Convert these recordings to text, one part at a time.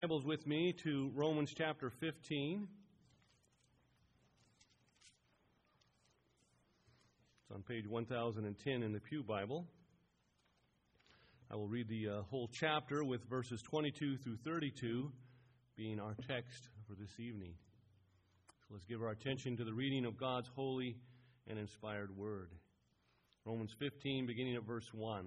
Bibles with me to Romans chapter 15. It's on page 1010 in the Pew Bible. I will read the whole chapter with verses 22 through 32 being our text for this evening. So let's give our attention to the reading of God's holy and inspired word. Romans 15, beginning at verse 1.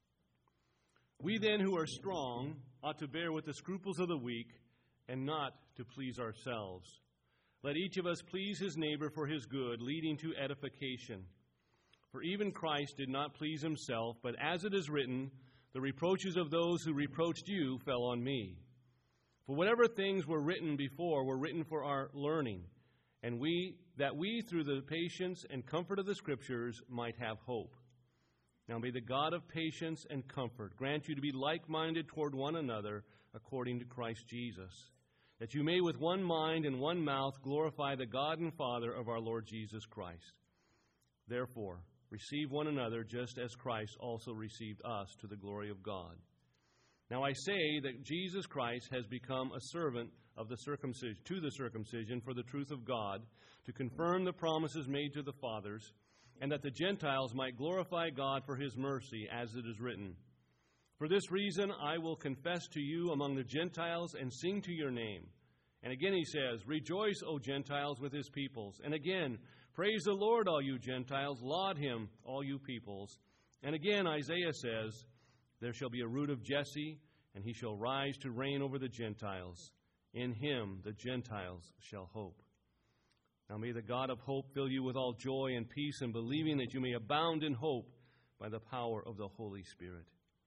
We then who are strong ought to bear with the scruples of the weak and not to please ourselves. Let each of us please his neighbor for his good, leading to edification. For even Christ did not please himself, but as it is written, the reproaches of those who reproached you fell on me. For whatever things were written before were written for our learning, and we through the patience and comfort of the Scriptures might have hope. Now may the God of patience and comfort grant you to be like-minded toward one another according to Christ Jesus, that you may with one mind and one mouth glorify the God and Father of our Lord Jesus Christ. Therefore, receive one another just as Christ also received us to the glory of God. Now I say that Jesus Christ has become a servant of the circumcision, to the circumcision for the truth of God, to confirm the promises made to the fathers, and that the Gentiles might glorify God for his mercy, as it is written. For this reason I will confess to you among the Gentiles and sing to your name. And again he says, Rejoice, O Gentiles, with his peoples. And again, praise the Lord, all you Gentiles. Laud him, all you peoples. And again Isaiah says, There shall be a root of Jesse, and he shall rise to reign over the Gentiles. In him the Gentiles shall hope. Now may the God of hope fill you with all joy and peace in believing that you may abound in hope by the power of the Holy Spirit.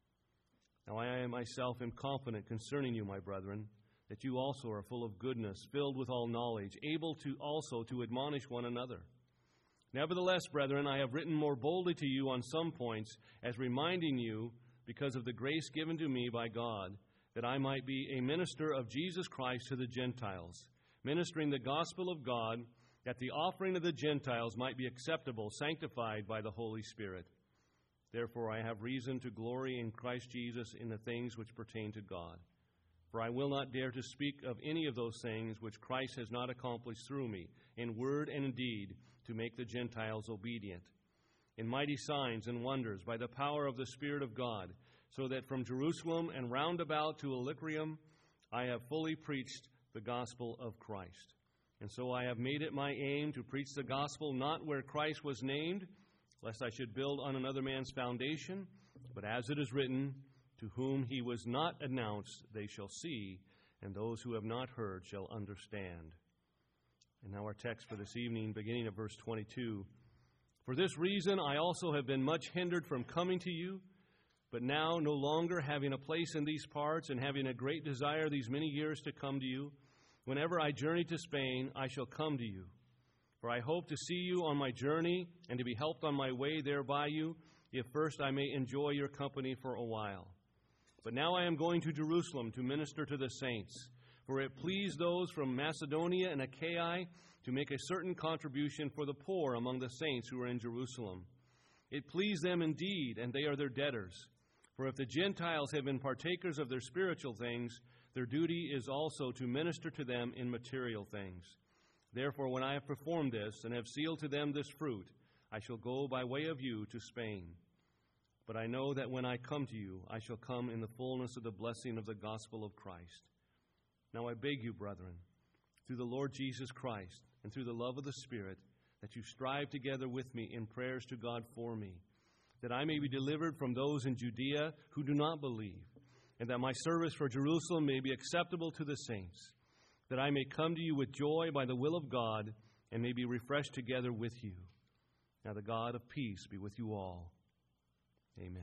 Now I myself am confident concerning you, my brethren, that you also are full of goodness, filled with all knowledge, able to also to admonish one another. Nevertheless, brethren, I have written more boldly to you on some points, as reminding you, because of the grace given to me by God, that I might be a minister of Jesus Christ to the Gentiles, ministering the gospel of God, that the offering of the Gentiles might be acceptable, sanctified by the Holy Spirit. Therefore I have reason to glory in Christ Jesus in the things which pertain to God. For I will not dare to speak of any of those things which Christ has not accomplished through me, in word and in deed, to make the Gentiles obedient, in mighty signs and wonders, by the power of the Spirit of God, so that from Jerusalem and round about to Illyricum I have fully preached the gospel of Christ. And so I have made it my aim to preach the gospel not where Christ was named, lest I should build on another man's foundation, but as it is written, To whom he was not announced, they shall see, and those who have not heard shall understand. And now our text for this evening, beginning at verse 22. For this reason I also have been much hindered from coming to you, but now no longer having a place in these parts and having a great desire these many years to come to you, whenever I journey to Spain, I shall come to you. For I hope to see you on my journey and to be helped on my way there by you, if first I may enjoy your company for a while. But now I am going to Jerusalem to minister to the saints, for it pleased those from Macedonia and Achaia to make a certain contribution for the poor among the saints who are in Jerusalem. It pleased them indeed, and they are their debtors. For if the Gentiles have been partakers of their spiritual things, their duty is also to minister to them in material things. Therefore, when I have performed this and have sealed to them this fruit, I shall go by way of you to Spain. But I know that when I come to you, I shall come in the fullness of the blessing of the gospel of Christ. Now I beg you, brethren, through the Lord Jesus Christ and through the love of the Spirit, that you strive together with me in prayers to God for me, that I may be delivered from those in Judea who do not believe, and that my service for Jerusalem may be acceptable to the saints, that I may come to you with joy by the will of God, and may be refreshed together with you. Now the God of peace be with you all. Amen.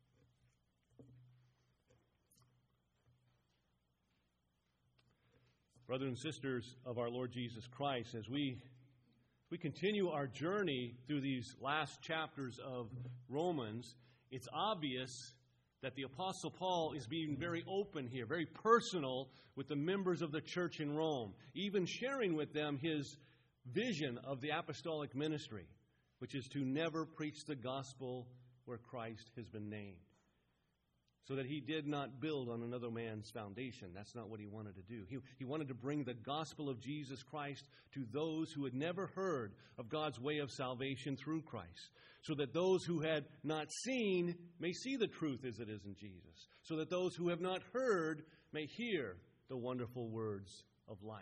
Brothers and sisters of our Lord Jesus Christ, as we continue our journey through these last chapters of Romans, it's obvious that the Apostle Paul is being very open here, very personal with the members of the church in Rome, even sharing with them his vision of the apostolic ministry, which is to never preach the gospel where Christ has been named. so that he did not build on another man's foundation. That's not what he wanted to do. He wanted to bring the gospel of Jesus Christ to those who had never heard of God's way of salvation through Christ, so that those who had not seen may see the truth as it is in Jesus, so that those who have not heard may hear the wonderful words of life.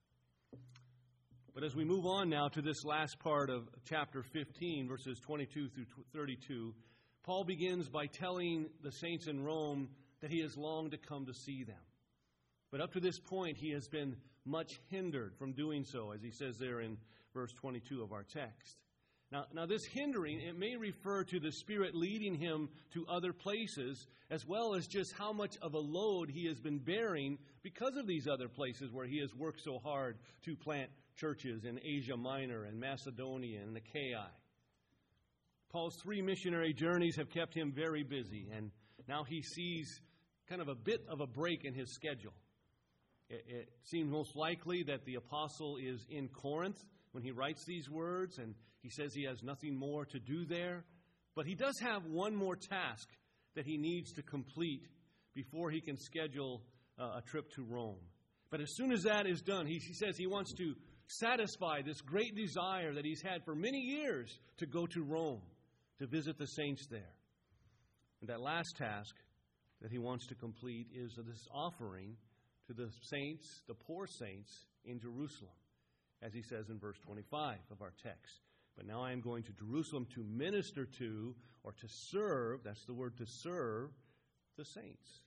But as we move on now to this last part of chapter 15, verses 22 through 32, Paul begins by telling the saints in Rome that he has longed to come to see them. But up to this point, he has been much hindered from doing so, as he says there in verse 22 of our text. Now this hindering, it may refer to the Spirit leading him to other places, as well as just how much of a load he has been bearing because of these other places where he has worked so hard to plant churches in Asia Minor and Macedonia and Achaia. Paul's 3 missionary journeys have kept him very busy, and now he sees kind of a bit of a break in his schedule. It seems most likely that the apostle is in Corinth when he writes these words, and he says he has nothing more to do there. But he does have one more task that he needs to complete before he can schedule a trip to Rome. But as soon as that is done, he says he wants to satisfy this great desire that he's had for many years to go to Rome, to visit the saints there. And that last task that he wants to complete is this offering to the saints, the poor saints in Jerusalem, as he says in verse 25 of our text. But now I am going to Jerusalem to minister to, or to serve, that's the word, to serve the saints.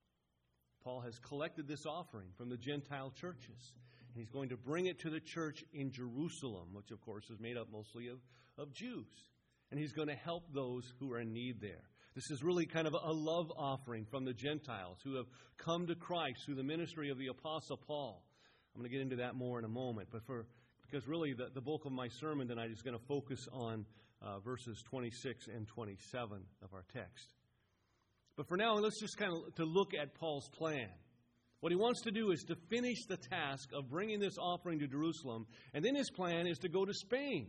Paul has collected this offering from the Gentile churches, and he's going to bring it to the church in Jerusalem, which of course is made up mostly of Jews. And he's going to help those who are in need there. This is really kind of a love offering from the Gentiles who have come to Christ through the ministry of the Apostle Paul. I'm going to get into that more in a moment, because really the bulk of my sermon tonight is going to focus on verses 26 and 27 of our text. But for now, let's just kind of to look at Paul's plan. What he wants to do is to finish the task of bringing this offering to Jerusalem, and then his plan is to go to Spain.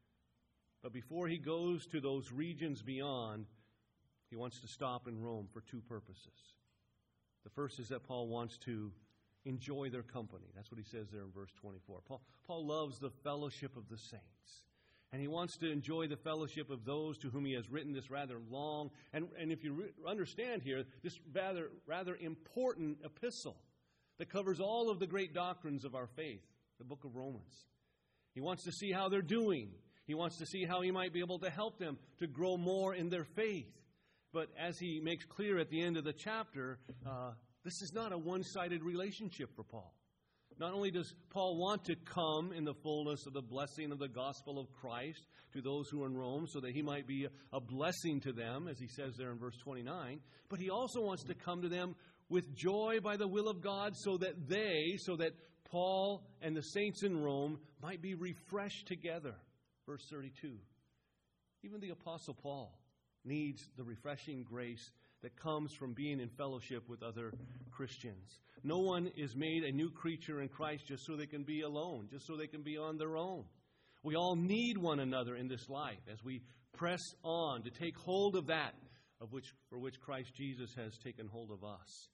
But before he goes to those regions beyond, he wants to stop in Rome for 2 purposes. The first is that Paul wants to enjoy their company. That's what he says there in verse 24. Paul loves the fellowship of the saints. And he wants to enjoy the fellowship of those to whom he has written this rather long, and if you understand here, this rather important epistle that covers all of the great doctrines of our faith, the book of Romans. He wants to see how they're doing. He wants to see how he might be able to help them to grow more in their faith. But as he makes clear at the end of the chapter, this is not a one-sided relationship for Paul. Not only does Paul want to come in the fullness of the blessing of the gospel of Christ to those who are in Rome so that he might be a blessing to them, as he says there in verse 29, but he also wants to come to them with joy by the will of God so that Paul and the saints in Rome might be refreshed together. Verse 32. Even the Apostle Paul needs the refreshing grace that comes from being in fellowship with other Christians. No one is made a new creature in Christ just so they can be alone, just so they can be on their own. We all need one another in this life as we press on to take hold of that for which Christ Jesus has taken hold of us.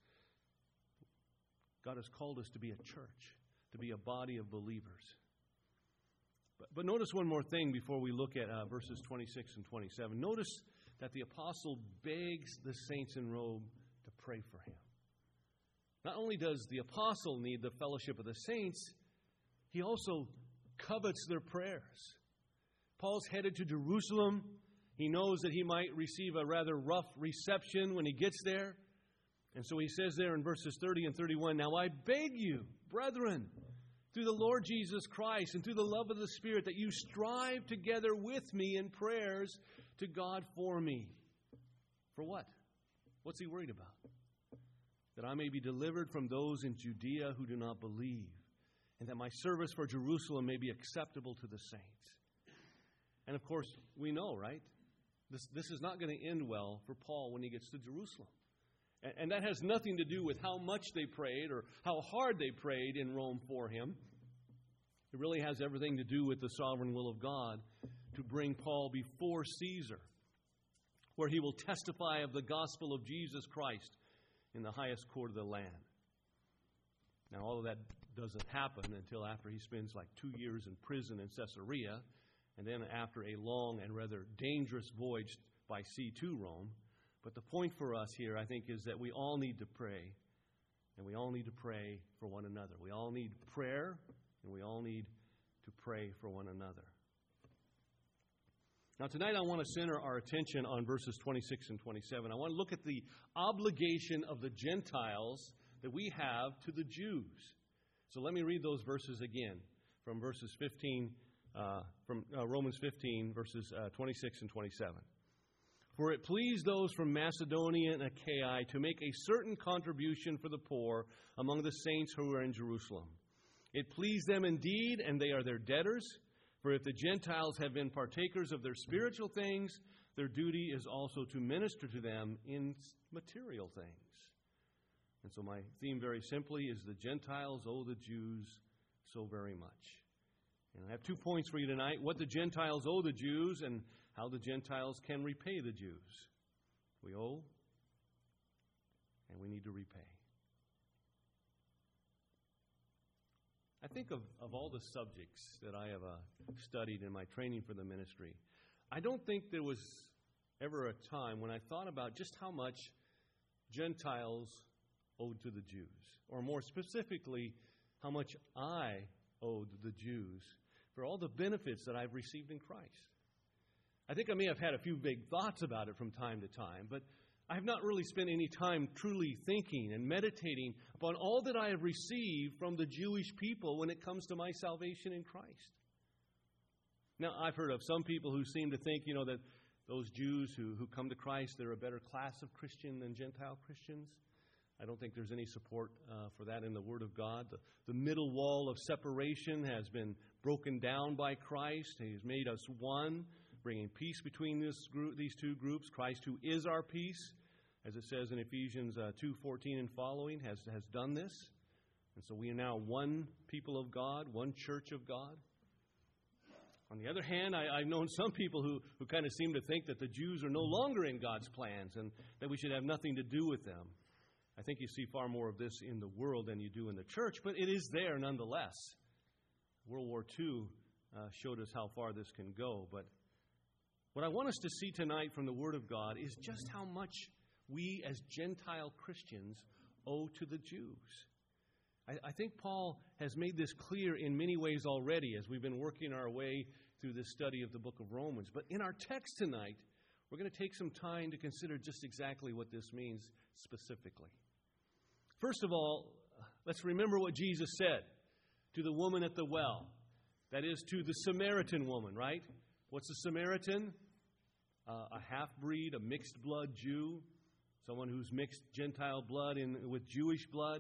God has called us to be a church, to be a body of believers. But notice one more thing before we look at verses 26 and 27. Notice that the apostle begs the saints in Rome to pray for him. Not only does the apostle need the fellowship of the saints, he also covets their prayers. Paul's headed to Jerusalem. He knows that he might receive a rather rough reception when he gets there. And so he says there in verses 30 and 31, "Now I beg you, brethren, through the Lord Jesus Christ and through the love of the Spirit, that you strive together with me in prayers to God for me." For what? What's he worried about? That I may be delivered from those in Judea who do not believe, and that my service for Jerusalem may be acceptable to the saints. And of course, we know, right? This is not going to end well for Paul when he gets to Jerusalem. And that has nothing to do with how much they prayed or how hard they prayed in Rome for him. It really has everything to do with the sovereign will of God to bring Paul before Caesar. where he will testify of the gospel of Jesus Christ in the highest court of the land. Now, all of that doesn't happen until after he spends like 2 years in prison in Caesarea, and then after a long and rather dangerous voyage by sea to Rome. But the point for us here, I think, is that we all need to pray, and we all need to pray for one another. We all need prayer, and we all need to pray for one another. Now, tonight I want to center our attention on verses 26 and 27. I want to look at the obligation of the Gentiles that we have to the Jews. So let me read those verses again from verses 15, from Romans 15, verses 26 and 27. For it pleased those from Macedonia and Achaia to make a certain contribution for the poor among the saints who are in Jerusalem. It pleased them indeed, and they are their debtors. For if the Gentiles have been partakers of their spiritual things, their duty is also to minister to them in material things. And so my theme very simply is the Gentiles owe the Jews so very much. And I have 2 points for you tonight: what the Gentiles owe the Jews and how the Gentiles can repay the Jews. We owe, and we need to repay. I think of all the subjects that I have studied in my training for the ministry, I don't think there was ever a time when I thought about just how much Gentiles owed to the Jews, or more specifically, how much I owed the Jews for all the benefits that I've received in Christ. I think I may have had a few big thoughts about it from time to time, but I have not really spent any time truly thinking and meditating upon all that I have received from the Jewish people when it comes to my salvation in Christ. Now, I've heard of some people who seem to think, that those Jews who come to Christ, they're a better class of Christian than Gentile Christians. I don't think there's any support for that in the Word of God. The middle wall of separation has been broken down by Christ. He has made us one, bringing peace between these two groups. Christ, who is our peace, as it says in Ephesians 2:14 and following, has done this. And so we are now one people of God, one church of God. On the other hand, I've known some people who kind of seem to think that the Jews are no longer in God's plans and that we should have nothing to do with them. I think you see far more of this in the world than you do in the church, but it is there nonetheless. World War II showed us how far this can go, but what I want us to see tonight from the Word of God is just how much we as Gentile Christians owe to the Jews. I think Paul has made this clear in many ways already as we've been working our way through this study of the book of Romans. But in our text tonight, we're going to take some time to consider just exactly what this means specifically. First of all, let's remember what Jesus said to the woman at the well. That is, to the Samaritan woman, right? What's a Samaritan? A half-breed, a mixed-blood Jew, someone who's mixed Gentile blood with Jewish blood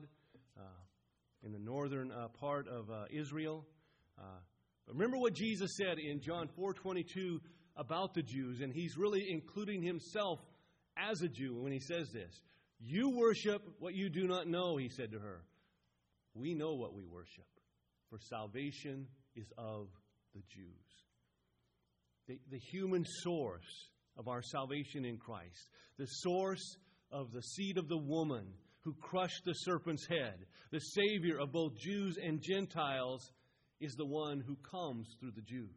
in the northern part of Israel. But remember what Jesus said in John 4:22 about the Jews, and he's really including himself as a Jew when he says this. You worship what you do not know, he said to her. We know what we worship, for salvation is of the Jews. The human source of our salvation in Christ, the source of the seed of the woman who crushed the serpent's head, the Savior of both Jews and Gentiles, is the one who comes through the Jews.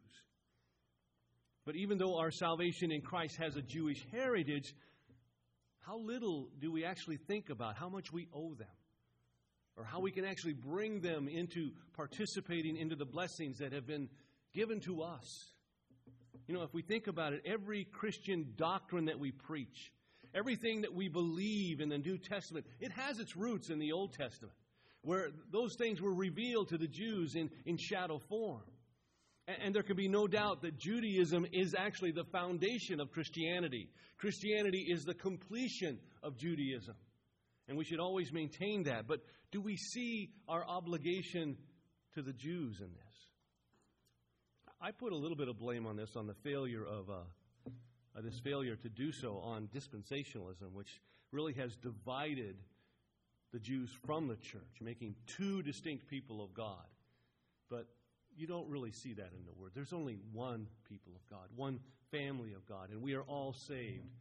But even though our salvation in Christ has a Jewish heritage, how little do we actually think about how much we owe them, or how we can actually bring them into participating into the blessings that have been given to us. If we think about it, every Christian doctrine that we preach, everything that we believe in the New Testament, it has its roots in the Old Testament, where those things were revealed to the Jews in shadow form. And there can be no doubt that Judaism is actually the foundation of Christianity. Christianity is the completion of Judaism. And we should always maintain that. But do we see our obligation to the Jews in this? I put a little bit of blame on this, on the failure of this failure to do so on dispensationalism, which really has divided the Jews from the church, making two distinct people of God. But you don't really see that in the Word. There's only one people of God, one family of God, and we are all saved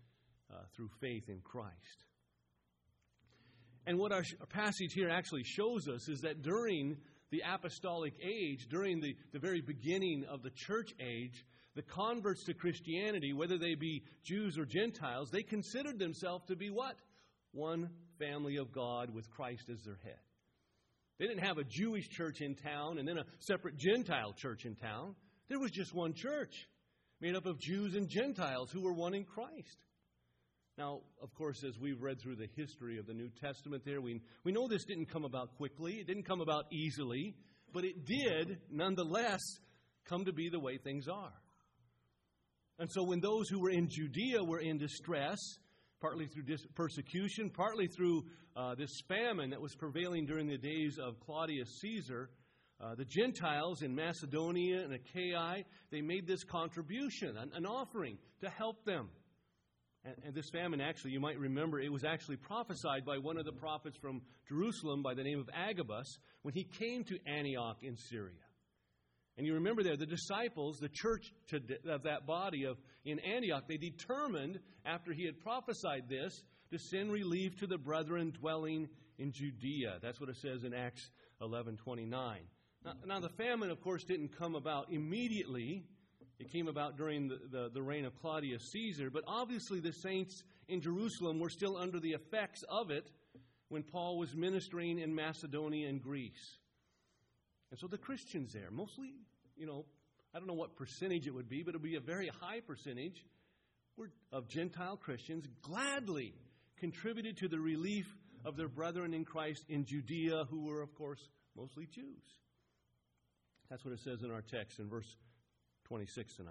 through faith in Christ. And what our passage here actually shows us is that during the apostolic age, during the very beginning of the church age, the converts to Christianity, whether they be Jews or Gentiles, they considered themselves to be what? One family of God with Christ as their head. They didn't have a Jewish church in town and then a separate Gentile church in town. There was just one church made up of Jews and Gentiles who were one in Christ. Now, of course, as we've read through the history of the New Testament there, we know this didn't come about quickly. It didn't come about easily. But it did, nonetheless, come to be the way things are. And so when those who were in Judea were in distress, partly through persecution, partly through this famine that was prevailing during the days of Claudius Caesar, the Gentiles in Macedonia and Achaia, they made this contribution, an offering to help them. And this famine, actually, you might remember, it was actually prophesied by one of the prophets from Jerusalem by the name of Agabus when he came to Antioch in Syria. And you remember there, the disciples, the church of that body in Antioch, they determined, after he had prophesied this, to send relief to the brethren dwelling in Judea. That's what it says in Acts 11:29. Now the famine, of course, didn't come about immediately. It came about during the reign of Claudius Caesar, but obviously the saints in Jerusalem were still under the effects of it when Paul was ministering in Macedonia and Greece. And so the Christians there, mostly, I don't know what percentage it would be, but it would be a very high percentage of Gentile Christians gladly contributed to the relief of their brethren in Christ in Judea, who were, of course, mostly Jews. That's what it says in our text in verse 26 tonight.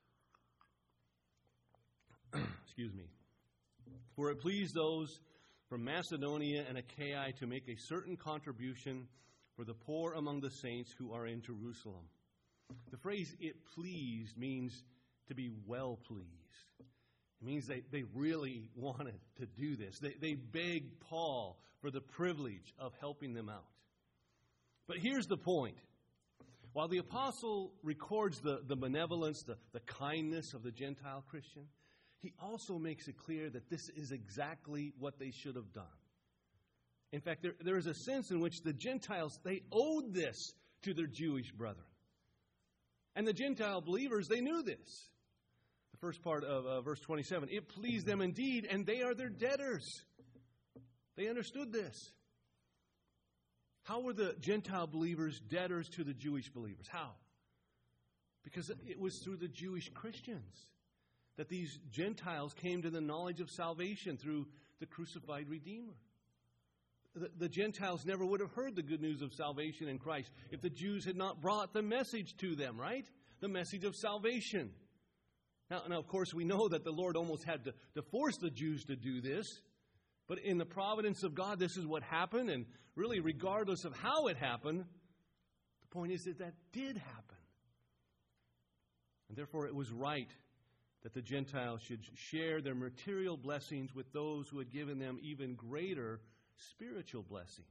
Excuse me. For it pleased those from Macedonia and Achaia to make a certain contribution for the poor among the saints who are in Jerusalem. The phrase "it pleased" means to be well pleased. It means they really wanted to do this. They begged Paul for the privilege of helping them out. But here's the point. While the apostle records the benevolence, the kindness of the Gentile Christian, he also makes it clear that this is exactly what they should have done. In fact, there is a sense in which the Gentiles, they owed this to their Jewish brethren. And the Gentile believers, they knew this. The first part of verse 27, it pleased them indeed, and they are their debtors. They understood this. How were the Gentile believers debtors to the Jewish believers? How? Because it was through the Jewish Christians that these Gentiles came to the knowledge of salvation through the crucified Redeemer. The Gentiles never would have heard the good news of salvation in Christ if the Jews had not brought the message to them, right? The message of salvation. Now, of course, we know that the Lord almost had to force the Jews to do this. But in the providence of God, this is what happened. And really, regardless of how it happened, the point is that did happen. And therefore, it was right that the Gentiles should share their material blessings with those who had given them even greater spiritual blessings.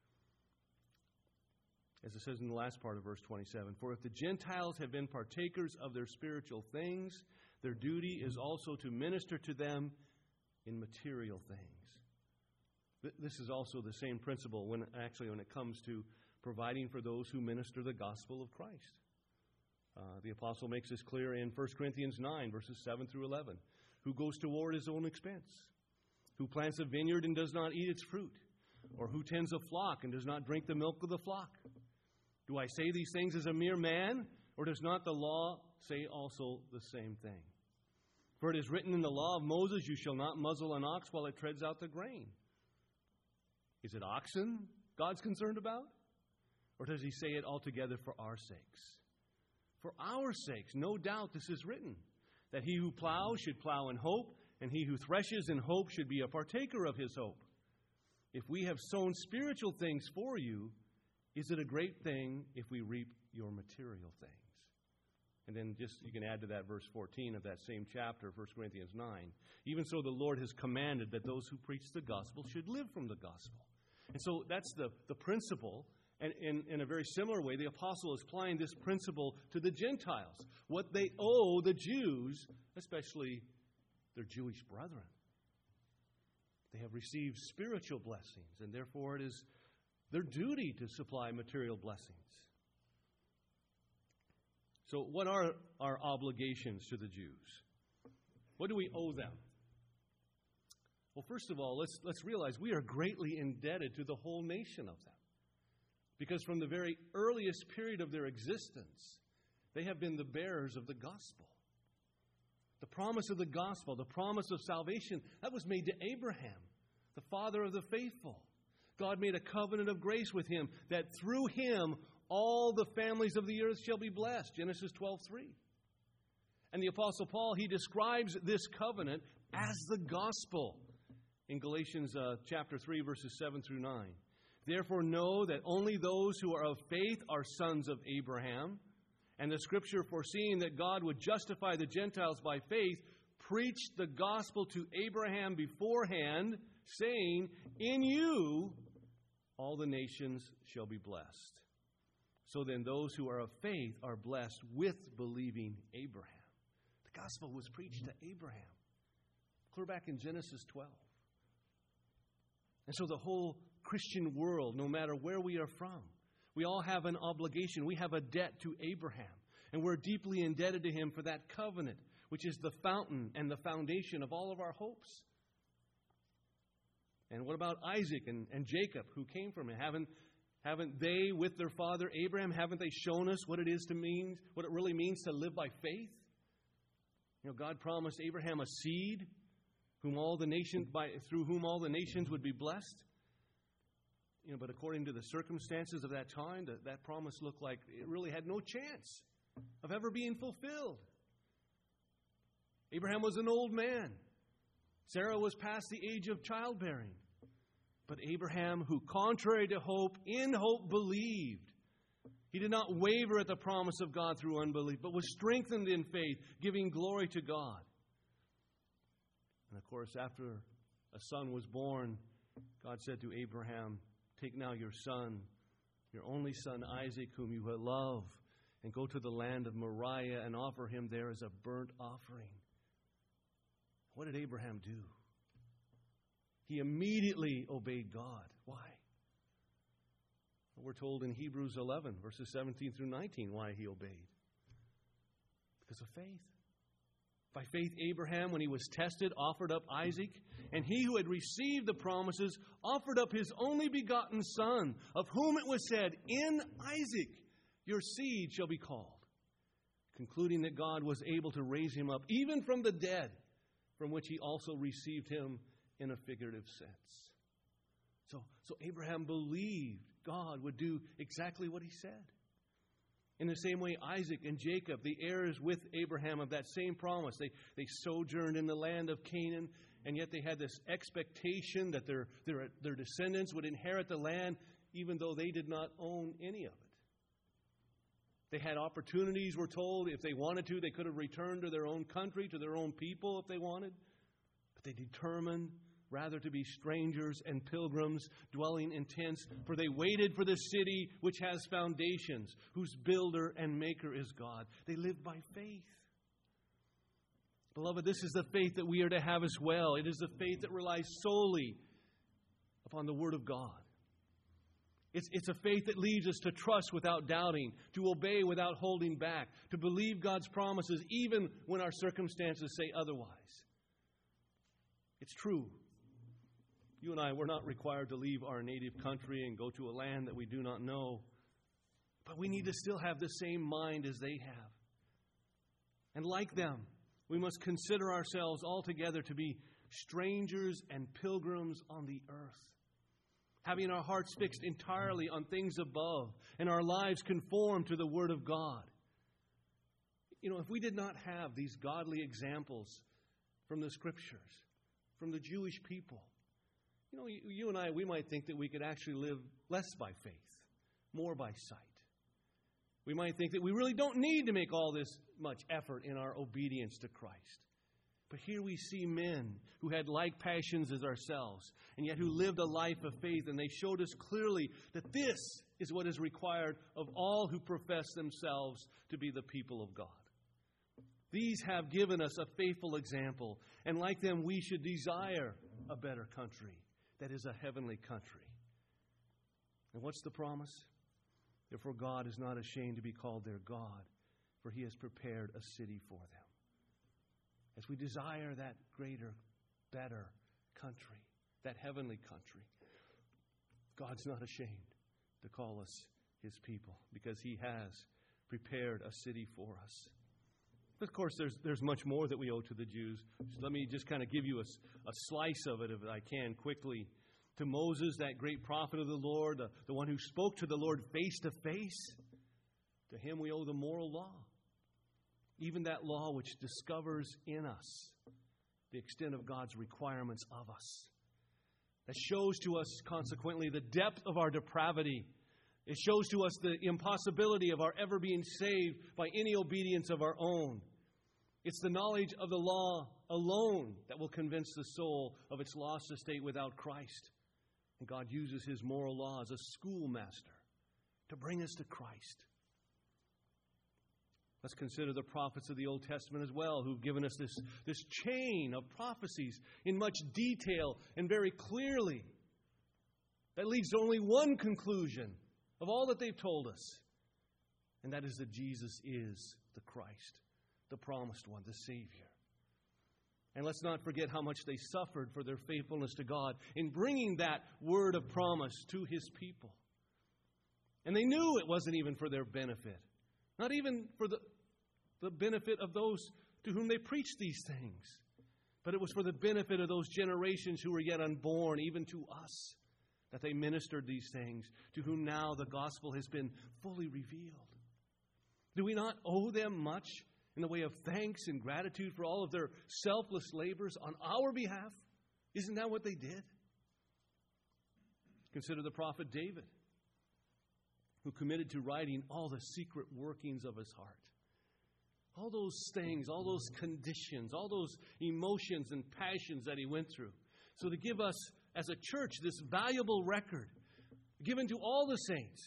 As it says in the last part of verse 27, for if the Gentiles have been partakers of their spiritual things, their duty is also to minister to them in material things. This is also the same principle when it comes to providing for those who minister the gospel of Christ. The apostle makes this clear in 1 Corinthians 9, verses 7 through 11. Who goes to war at his own expense? Who plants a vineyard and does not eat its fruit? Or who tends a flock and does not drink the milk of the flock? Do I say these things as a mere man? Or does not the law say also the same thing? For it is written in the law of Moses, you shall not muzzle an ox while it treads out the grain. Is it oxen God's concerned about? Or does he say it altogether for our sakes? For our sakes, no doubt this is written, that he who plows should plow in hope, and he who threshes in hope should be a partaker of his hope. If we have sown spiritual things for you, is it a great thing if we reap your material things? And then you can add to that verse 14 of that same chapter, 1 Corinthians 9. Even so, the Lord has commanded that those who preach the gospel should live from the gospel. And so that's the principle. And in a very similar way, the apostle is applying this principle to the Gentiles. What they owe the Jews, especially their Jewish brethren. They have received spiritual blessings, and therefore it is their duty to supply material blessings. So what are our obligations to the Jews? What do we owe them? Well, first of all, let's realize we are greatly indebted to the whole nation of them. Because from the very earliest period of their existence, they have been the bearers of the gospel. The promise of the gospel, the promise of salvation, that was made to Abraham, the father of the faithful. God made a covenant of grace with him that through him all the families of the earth shall be blessed. Genesis 12:3. And the Apostle Paul, he describes this covenant as the gospel in Galatians chapter 3, verses 7 through 9. Therefore know that only those who are of faith are sons of Abraham. And the Scripture, foreseeing that God would justify the Gentiles by faith, preached the gospel to Abraham beforehand, saying, in you all the nations shall be blessed. So then those who are of faith are blessed with believing Abraham. The gospel was preached to Abraham, clear back in Genesis 12. And so the whole Christian world, no matter where we are from, we all have an obligation. We have a debt to Abraham. And we're deeply indebted to him for that covenant, which is the fountain and the foundation of all of our hopes. And what about Isaac and Jacob, who came from him? Haven't they, with their father Abraham, haven't they shown us what it really means to live by faith? You know, God promised Abraham a seed, through whom all the nations would be blessed. You know, but according to the circumstances of that time, that promise looked like it really had no chance of ever being fulfilled. Abraham was an old man. Sarah was past the age of childbearing. But Abraham, who contrary to hope, in hope believed. He did not waver at the promise of God through unbelief, but was strengthened in faith, giving glory to God. And of course, after a son was born, God said to Abraham, take now your son, your only son Isaac, whom you love, and go to the land of Moriah and offer him there as a burnt offering. What did Abraham do? He immediately obeyed God. Why? We're told in Hebrews 11, verses 17 through 19, why he obeyed. Because of faith. By faith, Abraham, when he was tested, offered up Isaac, and he who had received the promises offered up his only begotten son, of whom it was said, in Isaac your seed shall be called, concluding that God was able to raise him up even from the dead, from which he also received him in a figurative sense. So Abraham believed God would do exactly what he said. In the same way, Isaac and Jacob, the heirs with Abraham of that same promise, they sojourned in the land of Canaan, and yet they had this expectation that their descendants would inherit the land, even though they did not own any of it. They had opportunities, we're told. If they wanted to, they could have returned to their own country, to their own people if they wanted. But they determined rather to be strangers and pilgrims dwelling in tents, for they waited for the city which has foundations, whose builder and maker is God. They lived by faith. Beloved, this is the faith that we are to have as well. It is the faith that relies solely upon the Word of God. It's a faith that leads us to trust without doubting, to obey without holding back, to believe God's promises even when our circumstances say otherwise. It's true. You and I, we're not required to leave our native country and go to a land that we do not know. But we need to still have the same mind as they have. And like them, we must consider ourselves altogether to be strangers and pilgrims on the earth, having our hearts fixed entirely on things above and our lives conformed to the Word of God. You know, if we did not have these godly examples from the Scriptures, from the Jewish people, you know, you and I, we might think that we could actually live less by faith, more by sight. We might think that we really don't need to make all this much effort in our obedience to Christ. But here we see men who had like passions as ourselves, and yet who lived a life of faith, and they showed us clearly that this is what is required of all who profess themselves to be the people of God. These have given us a faithful example, and like them we should desire a better country that is a heavenly country. And what's the promise? Therefore God is not ashamed to be called their God, for He has prepared a city for them. As we desire that greater, better country, that heavenly country, God's not ashamed to call us His people, because He has prepared a city for us. Of course, there's much more that we owe to the Jews. So let me just kind of give you a slice of it, if I can, quickly. To Moses, that great prophet of the Lord, the one who spoke to the Lord face to face, to him we owe the moral law. Even that law which discovers in us the extent of God's requirements of us. That shows to us, consequently, the depth of our depravity. It shows to us the impossibility of our ever being saved by any obedience of our own. It's the knowledge of the law alone that will convince the soul of its lost estate without Christ. And God uses His moral law as a schoolmaster to bring us to Christ. Let's consider the prophets of the Old Testament as well, who've given us this chain of prophecies in much detail and very clearly. That leads to only one conclusion of all that they've told us. And that is that Jesus is the Christ, the promised one, the Savior. And let's not forget how much they suffered for their faithfulness to God in bringing that word of promise to His people. And they knew it wasn't even for their benefit. Not even for the benefit of those to whom they preached these things. But it was for the benefit of those generations who were yet unborn, even to us, that they ministered these things, to whom now the gospel has been fully revealed. Do we not owe them much in the way of thanks and gratitude for all of their selfless labors on our behalf? Isn't that what they did? Consider the prophet David, who committed to writing all the secret workings of his heart. All those things, all those conditions, all those emotions and passions that he went through. So to give us, as a church, this valuable record given to all the saints,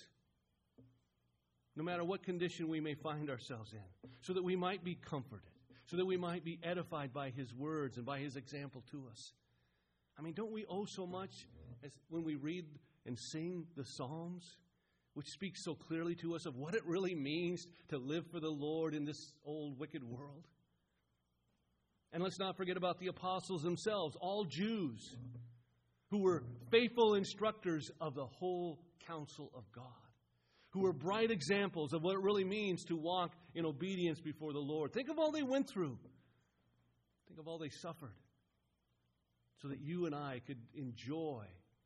no matter what condition we may find ourselves in, so that we might be comforted, so that we might be edified by His words and by His example to us. I mean, don't we owe so much as when we read and sing the Psalms, which speaks so clearly to us of what it really means to live for the Lord in this old wicked world? And let's not forget about the apostles themselves, all Jews who were faithful instructors of the whole counsel of God, who were bright examples of what it really means to walk in obedience before the Lord. Think of all they went through. Think of all they suffered so that you and I could enjoy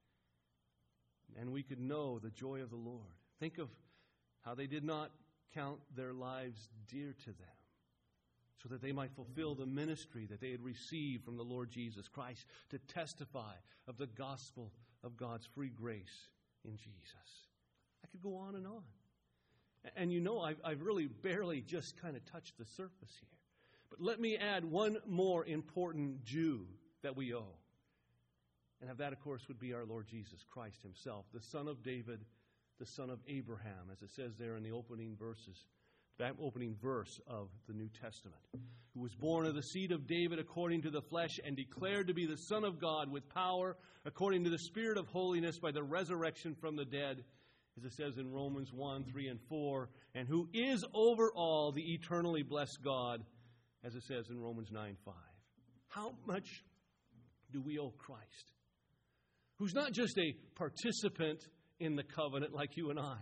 and we could know the joy of the Lord. Think of how they did not count their lives dear to them so that they might fulfill the ministry that they had received from the Lord Jesus Christ to testify of the gospel of God's free grace in Jesus. I could go on and on. And you know, I've really barely just kind of touched the surface here. But let me add one more important Jew that we owe. And that, of course, would be our Lord Jesus Christ Himself, the Son of David, the son of Abraham, as it says there in the opening verses, that opening verse of the New Testament, who was born of the seed of David according to the flesh and declared to be the Son of God with power according to the Spirit of holiness by the resurrection from the dead, as it says in Romans 1, 3, and 4, and who is over all the eternally blessed God, as it says in Romans 9, 5. How much do we owe Christ, who's not just a participant in the covenant like you and I,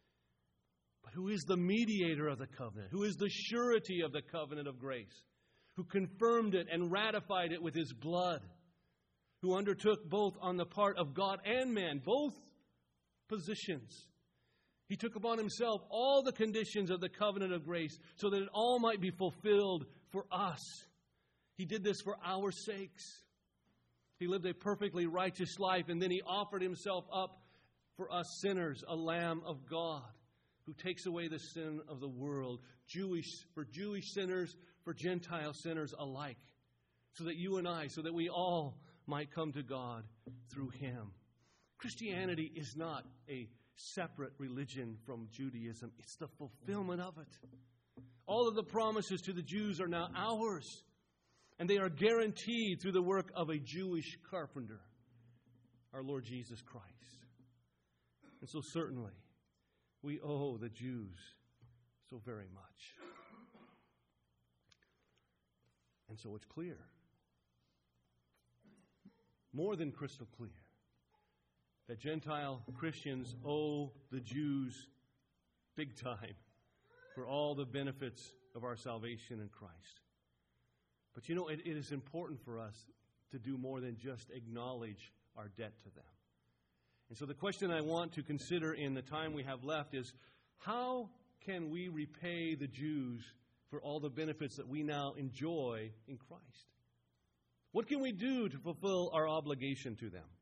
but who is the mediator of the covenant, who is the surety of the covenant of grace, who confirmed it and ratified it with His blood, who undertook both on the part of God and man, both positions. He took upon Himself all the conditions of the covenant of grace so that it all might be fulfilled for us. He did this for our sakes. He lived a perfectly righteous life, and then He offered Himself up for us sinners, a Lamb of God who takes away the sin of the world, for Jewish sinners, for Gentile sinners alike, so that you and I, so that we all might come to God through Him. Christianity is not a separate religion from Judaism. It's the fulfillment of it. All of the promises to the Jews are now ours. And they are guaranteed through the work of a Jewish carpenter, our Lord Jesus Christ. And so certainly, we owe the Jews so very much. And so it's clear, more than crystal clear, that Gentile Christians owe the Jews big time for all the benefits of our salvation in Christ. But you know, it is important for us to do more than just acknowledge our debt to them. And so the question I want to consider in the time we have left is, how can we repay the Jews for all the benefits that we now enjoy in Christ? What can we do to fulfill our obligation to them?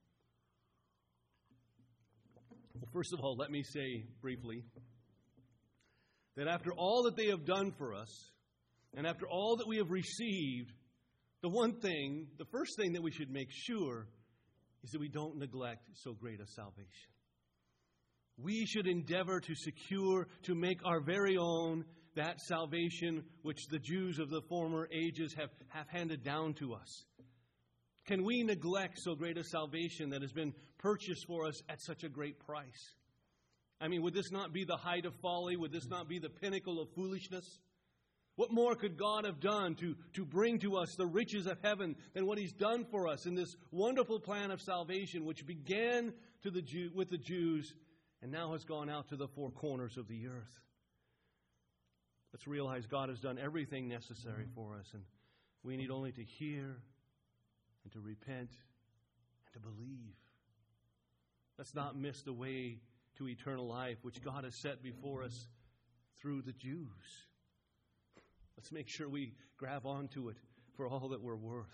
Well, first of all, let me say briefly that after all that they have done for us, and after all that we have received, the first thing that we should make sure is that we don't neglect so great a salvation. We should endeavor to secure, to make our very own, that salvation which the Jews of the former ages have handed down to us. Can we neglect so great a salvation that has been purchased for us at such a great price? I mean, would this not be the height of folly? Would this not be the pinnacle of foolishness? What more could God have done to bring to us the riches of heaven than what He's done for us in this wonderful plan of salvation, which began with the Jews and now has gone out to the four corners of the earth? Let's realize God has done everything necessary for us, and we need only to hear and to repent and to believe. Let's not miss the way to eternal life, which God has set before us through the Jews. Let's make sure we grab onto it for all that we're worth.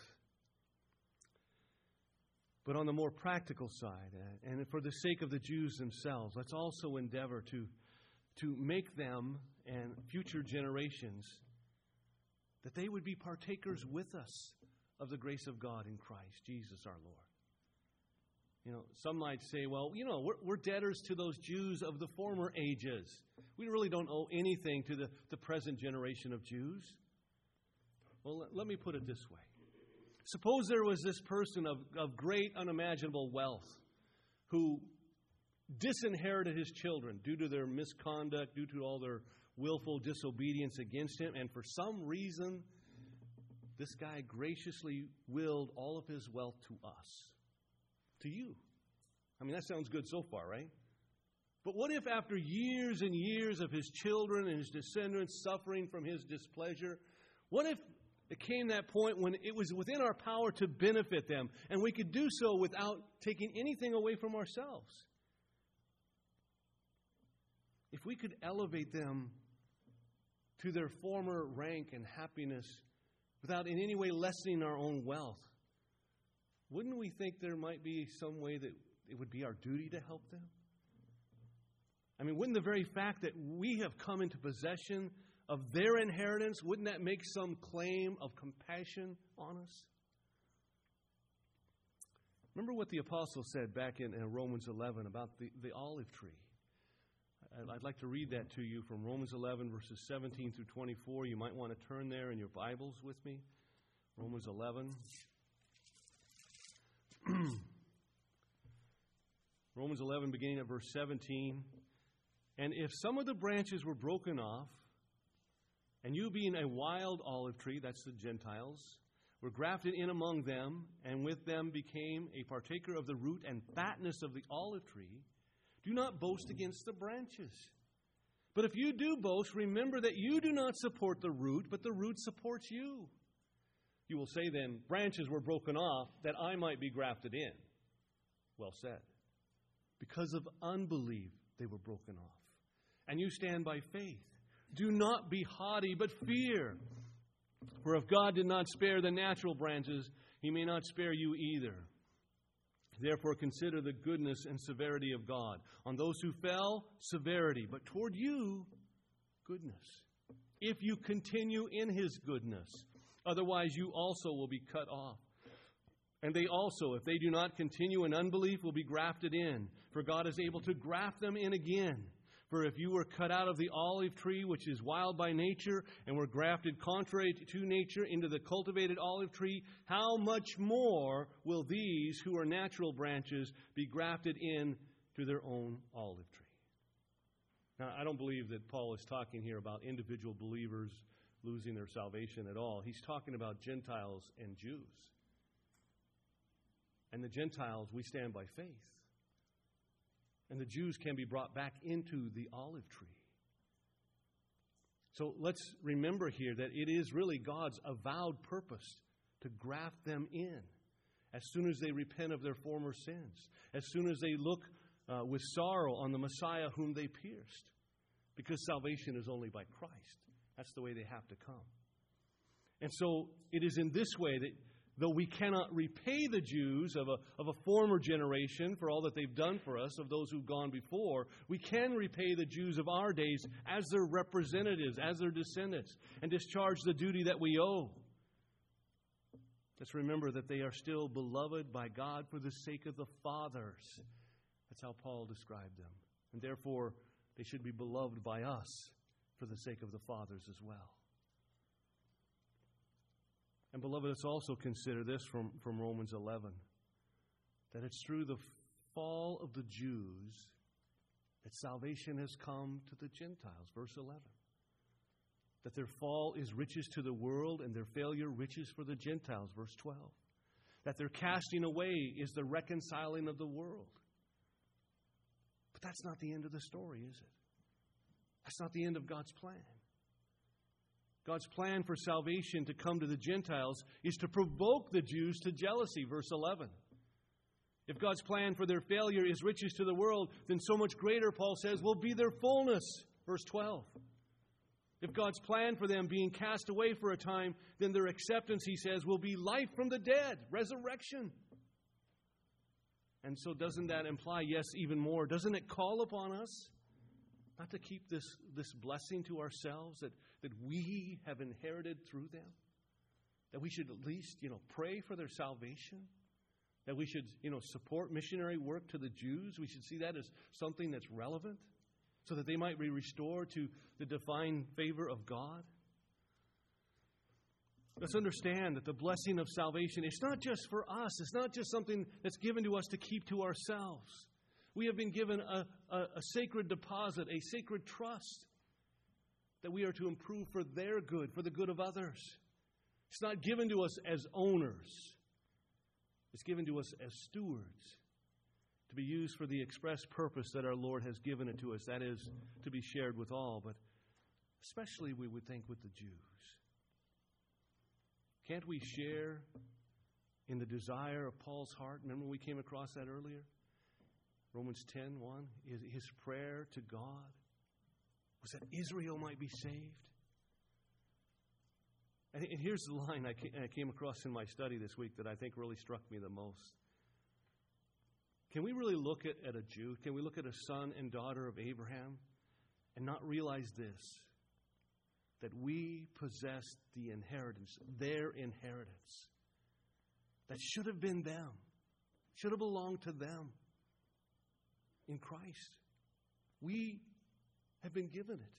But on the more practical side, and for the sake of the Jews themselves, let's also endeavor to make them and future generations, that they would be partakers with us of the grace of God in Christ Jesus our Lord. You know, some might say, well, you know, we're debtors to those Jews of the former ages. We really don't owe anything to the present generation of Jews. Well, let me put it this way. Suppose there was this person of great unimaginable wealth who disinherited his children due to their misconduct, due to all their willful disobedience against him, and for some reason, this guy graciously willed all of his wealth to us. To you. I mean, that sounds good so far, right? But what if after years and years of his children and his descendants suffering from his displeasure, what if it came that point when it was within our power to benefit them, and we could do so without taking anything away from ourselves? If we could elevate them to their former rank and happiness without in any way lessening our own wealth, wouldn't we think there might be some way that it would be our duty to help them? I mean, wouldn't the very fact that we have come into possession of their inheritance, wouldn't that make some claim of compassion on us? Remember what the apostle said back in Romans 11 about the olive tree. I'd like to read that to you from Romans 11, verses 17 through 24. You might want to turn there in your Bibles with me. Romans 11. Romans 11, beginning at verse 17. And if some of the branches were broken off, and you being a wild olive tree, that's the Gentiles, were grafted in among them, and with them became a partaker of the root and fatness of the olive tree, do not boast against the branches. But if you do boast, remember that you do not support the root, but the root supports you. You will say then, branches were broken off that I might be grafted in. Well said. Because of unbelief they were broken off. And you stand by faith. Do not be haughty, but fear. For if God did not spare the natural branches, He may not spare you either. Therefore consider the goodness and severity of God. On those who fell, severity, but toward you, goodness. If you continue in His goodness, otherwise you also will be cut off. And they also, if they do not continue in unbelief, will be grafted in. For God is able to graft them in again. For if you were cut out of the olive tree, which is wild by nature, and were grafted contrary to nature into the cultivated olive tree, how much more will these who are natural branches be grafted in to their own olive tree? Now, I don't believe that Paul is talking here about individual believers losing their salvation at all. He's talking about Gentiles and Jews. And the Gentiles, we stand by faith. And the Jews can be brought back into the olive tree. So let's remember here that it is really God's avowed purpose to graft them in as soon as they repent of their former sins, as soon as they look with sorrow on the Messiah whom they pierced, because salvation is only by Christ. That's the way they have to come. And so it is in this way that though we cannot repay the Jews of a former generation for all that they've done for us, of those who've gone before, we can repay the Jews of our days as their representatives, as their descendants, and discharge the duty that we owe. Let's remember that they are still beloved by God for the sake of the fathers. That's how Paul described them. And therefore, they should be beloved by us for the sake of the fathers as well. And beloved, let's also consider this from Romans 11, that it's through the fall of the Jews that salvation has come to the Gentiles. Verse 11. That their fall is riches to the world and their failure riches for the Gentiles. Verse 12. That their casting away is the reconciling of the world. But that's not the end of the story, is it? That's not the end of God's plan. God's plan for salvation to come to the Gentiles is to provoke the Jews to jealousy, verse 11. If God's plan for their failure is riches to the world, then so much greater, Paul says, will be their fullness, verse 12. If God's plan for them being cast away for a time, then their acceptance, he says, will be life from the dead, resurrection. And so doesn't that imply, yes, even more, doesn't it call upon us not to keep this blessing to ourselves that we have inherited through them? That we should at least, pray for their salvation? That we should, support missionary work to the Jews? We should see that as something that's relevant so that they might be restored to the divine favor of God? Let's understand that the blessing of salvation is not just for us. It's not just something that's given to us to keep to ourselves. We have been given a sacred deposit, a sacred trust that we are to improve for their good, for the good of others. It's not given to us as owners. It's given to us as stewards to be used for the express purpose that our Lord has given it to us. That is, to be shared with all, but especially, we would think, with the Jews. Can't we share in the desire of Paul's heart? Remember we came across that earlier? Romans 10:1, his prayer to God was that Israel might be saved. And here's the line I came across in my study this week that I think really struck me the most. Can we really look at a Jew? Can we look at a son and daughter of Abraham and not realize this? That we possess the inheritance, their inheritance, that should have been them, should have belonged to them in Christ. We have been given it.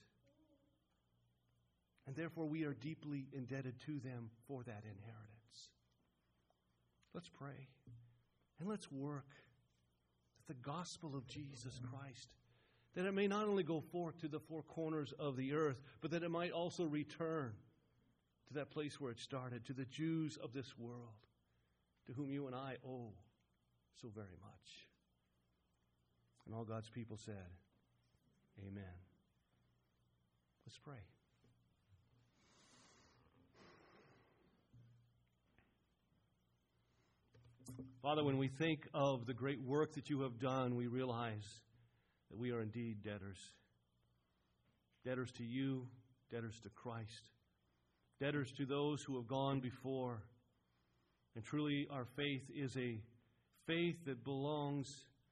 And therefore we are deeply indebted to them for that inheritance. Let's pray and let's work that the gospel of Jesus Christ, that it may not only go forth to the four corners of the earth, but that it might also return to that place where it started, to the Jews of this world, to whom you and I owe so very much. And all God's people said, amen. Let's pray. Father, when we think of the great work that you have done, we realize that we are indeed debtors. Debtors to you, debtors to Christ, debtors to those who have gone before. And truly our faith is a faith that belongs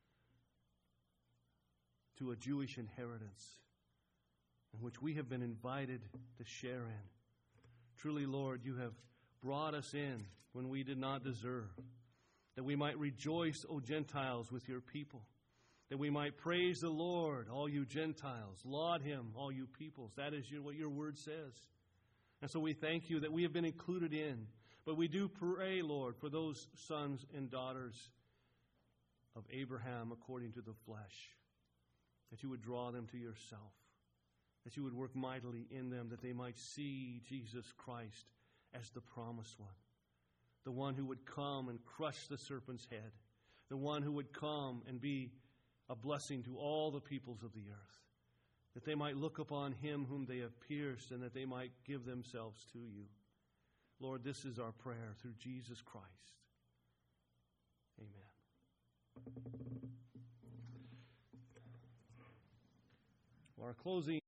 to a Jewish inheritance in which we have been invited to share in. Truly, Lord, you have brought us in when we did not deserve, that we might rejoice, O Gentiles, with your people, that we might praise the Lord, all you Gentiles. Laud Him, all you peoples. That is what your word says. And so we thank you that we have been included in. But we do pray, Lord, for those sons and daughters of Abraham according to the flesh, that you would draw them to yourself, that you would work mightily in them, that they might see Jesus Christ as the promised one, the one who would come and crush the serpent's head, the one who would come and be a blessing to all the peoples of the earth, that they might look upon Him whom they have pierced, and that they might give themselves to you. Lord, this is our prayer through Jesus Christ. Amen. Our closing